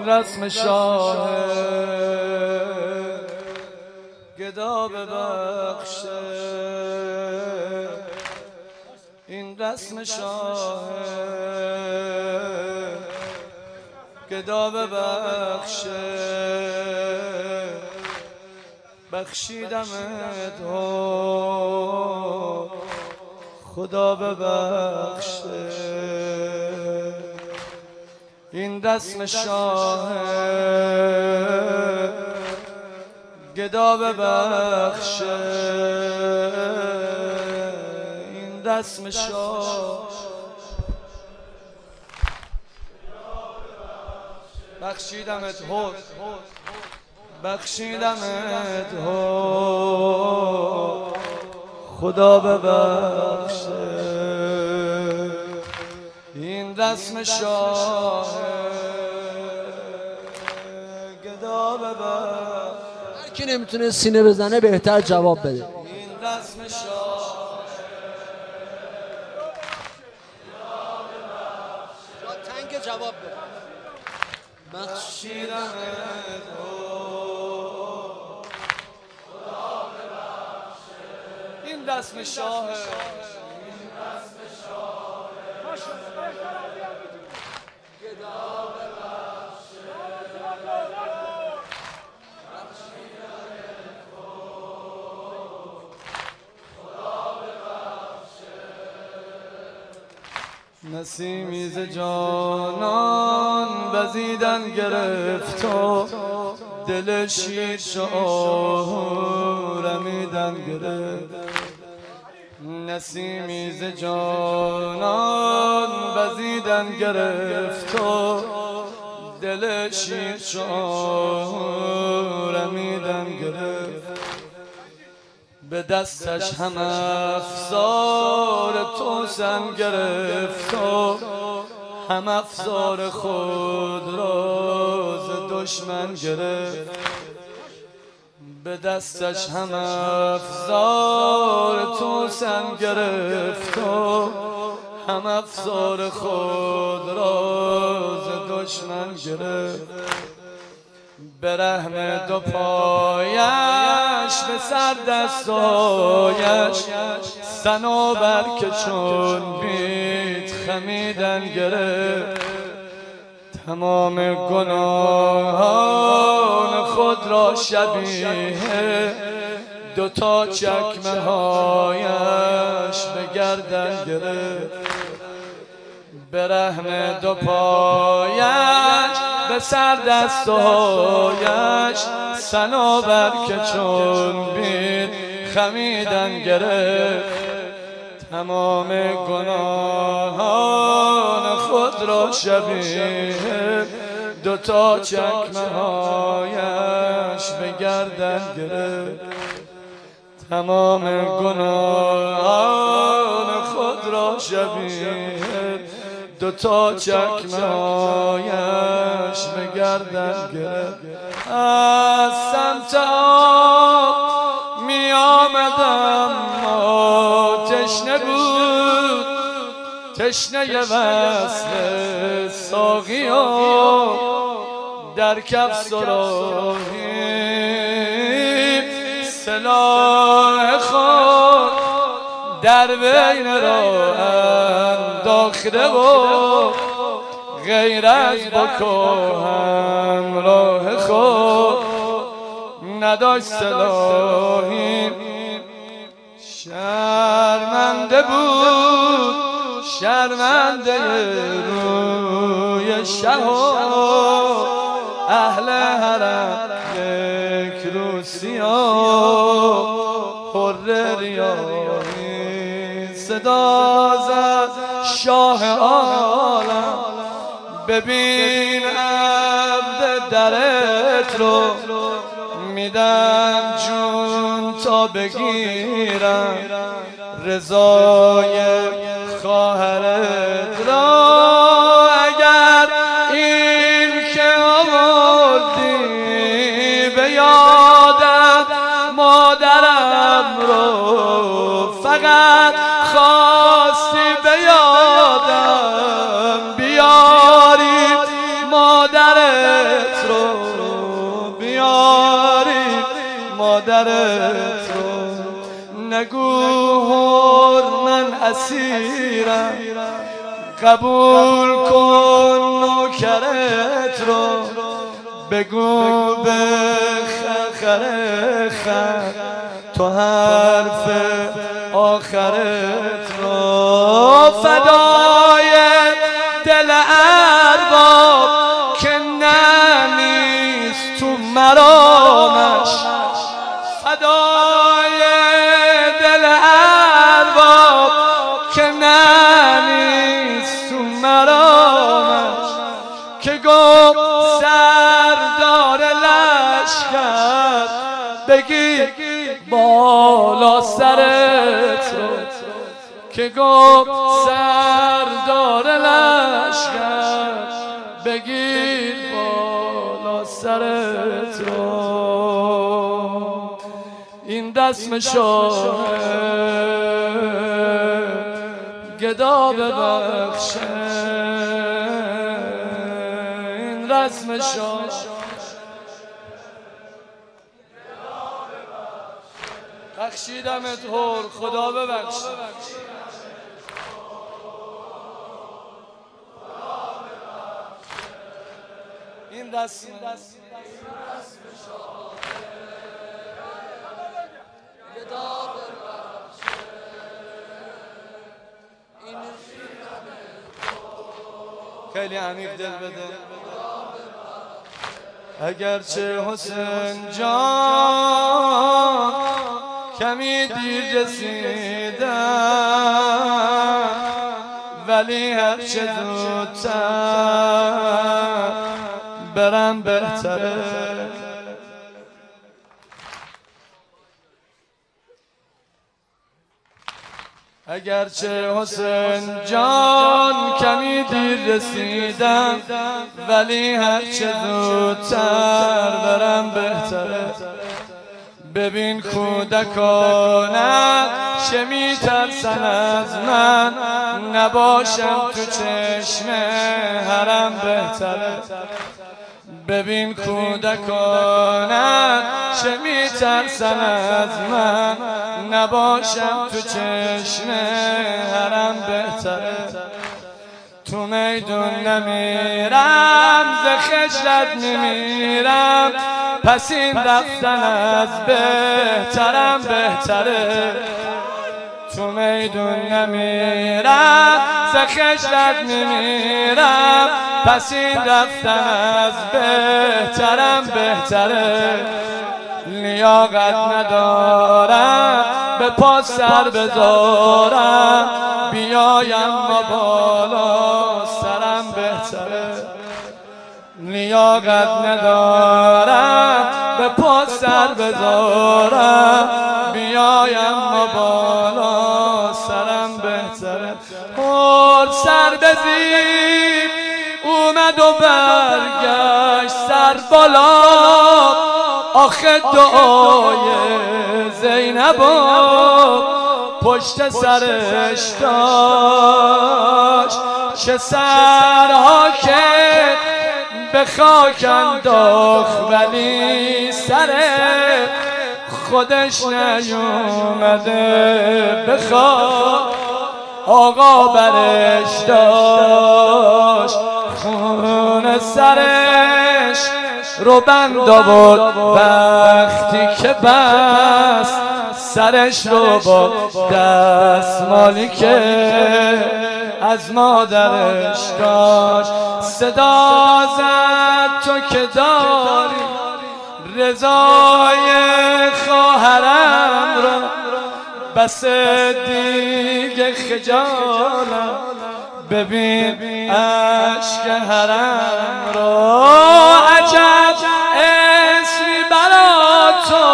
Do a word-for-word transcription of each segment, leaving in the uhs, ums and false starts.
این رسم شاه گدا ببخشه، این رسم شاه گدا ببخشه، بخشیدمت ها خدا ببخشه، این رسم شاه گدا ببخشه، این رسم شاه بخشیدمت ها بخشیدمت ها خدا ببخشه، این رسم شاه گدا ببخشه. هر کی نمیتونه سینه بزنه بهتر جواب بده. این رسم شاه تنگ جواب بده. بخشیدمت این رسم شاه نسیمی ز جانان وزیدن گرفت و دل شیر شاه رمیدن گرفت، نسیمی ز جانان وزیدن گرفت و دل شیر شاه رمیدن گرفت، به دستش هم افزار توسن گرفت و هم افزار خود را ز دشمن گرفت، به دستش هم افزار توسن گرفت و هم افزار خود را ز دشمن گرفت، به رحم دو پایش به سر دستایش صنوبر که چون بیت خمیدن گرفت، تمام گناهان خود را شبیه دوتا چکمه هایش به گردن گرفت، به رحم دو پایش به سر دستایش صنوبر که چون بید خمیدن گرفت، تمام گناهان خود را شبیه دوتا چکمه هایش به گردن گرفت، تمام گناهان خود را شبیه دوتا چکمه هایش به گردن گرفت، از سمت آب می آمدم ما تشنه بود تشنه وصل ساقی و در کف سراهیم سلاح خود در بین راه انداخته و غیر از بکا همراه خود نداشت سلاحی، شرمنده بود شرمنده روی شه اهل حرم یک رو سیاه حر ریاحی، صدا زد شاه عالم ببین عبد درت رو میدم جون تا بگیرم رضای خواهرت را، اگر این که آوردی به یادت مادرم رو فقط خواستی به یادم بیاری مادرت هر من اسیرم، قبول کن نوکرت رو، بگو به خخر خر تو حرف آخرت رو، فدای دل ارباب که نمیست تو مرامش، فدای دل ارباب که نمیست تو مرامش، که گفت سردار لشکر بگیر بالا سرت رو، که گفت سردار لشکر بگیر بالا سرت رو. این رسم شاه گدا ببخشه، این رسم شاه بخشیدمت هر، خدا ببخشه. این رسم خیلی عمیق دل بده. اگرچه حسین جان کمی دیر رسیدم، ولی هرچه زودتر برم بهتره. اگرچه حسین جان کمی دیر رسیدم، ولی هرچه زودتر برم بهتره. ببین کودکانم چه میترسن از من، نباشم تو چشم حرم بهتره. ببین کودکانم چه میترسن از من، نباشم تو چشم حرم بهتره. تو میدون نمیرم ز خجلت نمیرم، پس این رفتن از بهترم بهتره. تو میدون نمیرم ز خجلت نمیرم، پس این رفتن از بهترم بهتره. لیاقت ندارم به پا سر بذارم، بیایم ما بالا سرم بهتره. لیاقت ندارم به پا سر بذارم، بیایم ما بالا سرم بهتره. پر سر بزیر اومد و برگشت سر بالا، آخه دعای زینبا پشت سرش داشت، چه سرها که به خاک انداخت ولی سر خودش نیومده به خاک. آقا برش داشت خون سرش رو بند آورد، وقتی که بست سرش رو با دستمالی که از مادرش داشت. صدا زد تو که داری رضای خواهرم را، بس دیگه خجالم ببین عشق حرم را. عجب اسمی برا تو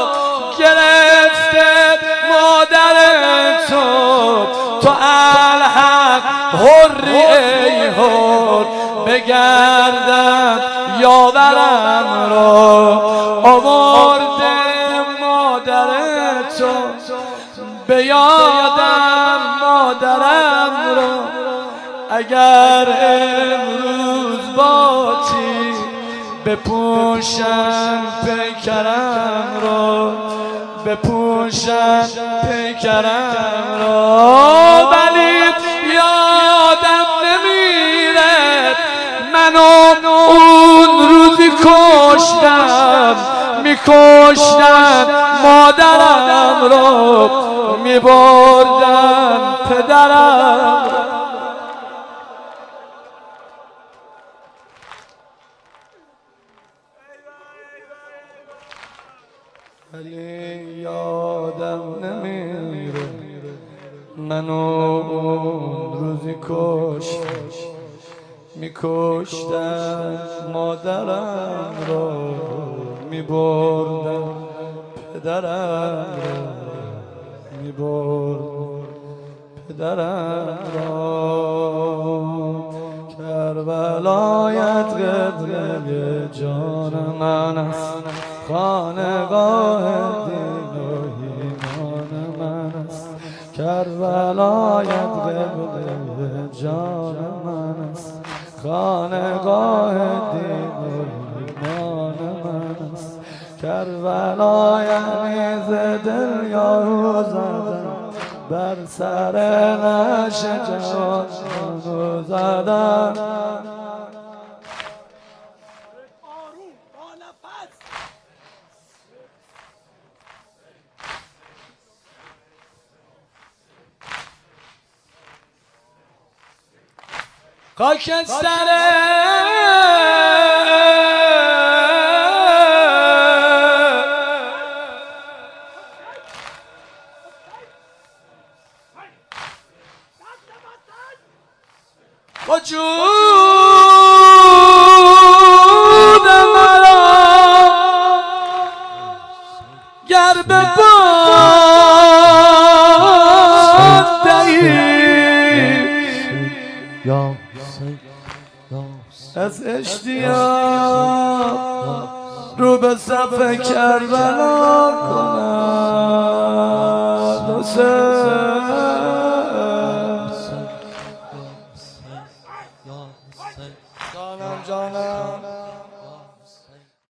گرفته مادر تو، تو الحق حری ای حر، بگردم یاورم را. آورده مادر تو به یادم مادرم را، اگر امروز باتی بپوشم پیکرم را. بپوشم پیکرم را، ولی یادم نمیره منو اون روزی کشتم، میکشتن مادرم رو، میبردن پدرم رو. ولی یادم نمیره منو اون روزی کشتن، میکشتن مادرم رو، میبردن پدرم رو، میبردن پدرم رو. کربلایت قبله جان من است، خانقاه دین و ایمان من است. کربلایت قبله جان من است، خانقاه دین و ایمان من است. کربلا یعنی ز دل یارو زدن، بر سر نعش جانو زدن. خاکستر وجود مرا گر به باد دهی، از اشتیاق رو به صف کربلا کنم.